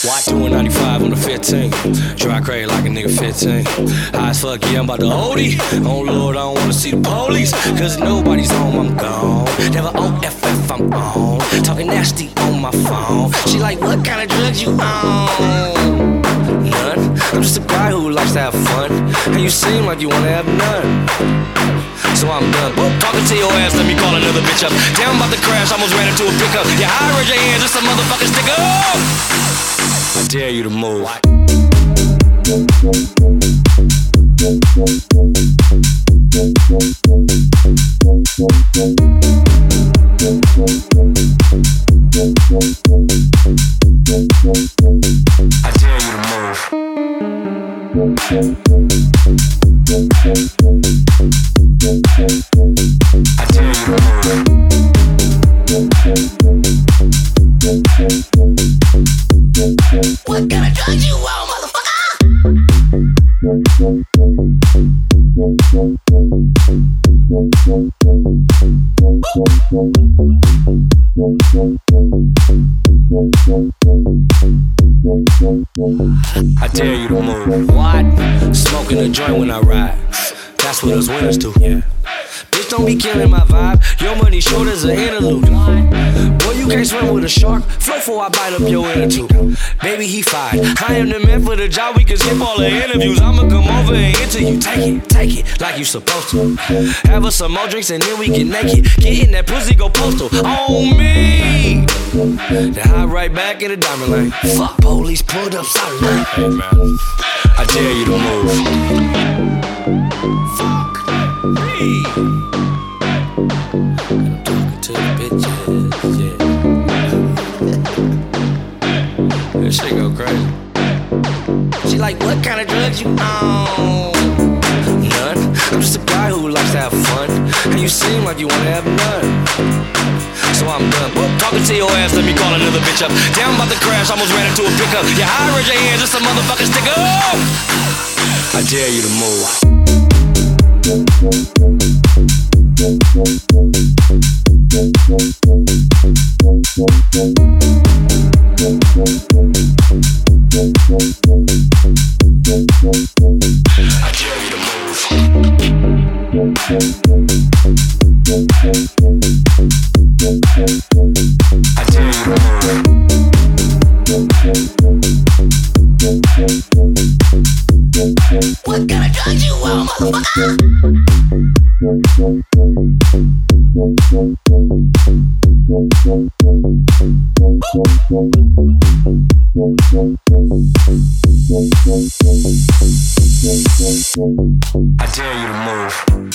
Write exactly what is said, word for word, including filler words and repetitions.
Doing ninety-five on the fifteen. Dry crazy like a nigga fifteen. High as fuck, yeah, I'm about to O D. Oh Lord, I don't wanna see the police. Cause nobody's home, I'm gone. Never O F F, I'm on. Talking nasty on my phone. She like, what kind of drugs you on? None. I'm just a guy who likes to have fun. And you seem like you wanna have none. So I'm done. Whoop, talking to your ass, let me call another bitch up. Damn, I'm about to crash, almost ran into a pickup. Yeah, I raise your hands, just a motherfucking stick up. I dare you to move. I dare you to move. I dare you to move. What kind of drugs you want, motherfucker? I dare you to move. What? Smoking a joint when I ride. That's what us winners do. Yeah. Bitch, don't be killing my vibe. Your money short as an interlude. Boy, you can't swim with a shark. Float before I bite up your inner tooth. Baby, he fine. I am the man for the job. We can skip all the interviews. I'ma come over and interview. Take it, take it like you supposed to. Have us some more drinks and then we get naked. Get in that pussy, go postal. On me. Then hop right back in the diamond lane. Fuck police, pulled up, sorry man. Hey man, I dare you to move. Fuck me. I'm talking to the bitches, yeah. This shit go crazy. She like, what kind of drugs you on? None. I'm just a guy who likes to have fun. And you seem like you wanna have none. So I'm done. Whoop, talking to your ass, let me call another bitch up. Damn, I'm about to crash, almost ran into a pickup. Yeah, I raise your hands, just a motherfucking stick up. I dare you to move. I dare you to move. I dare you to move. What kind of drugs you want, motherfucker? I dare you to move.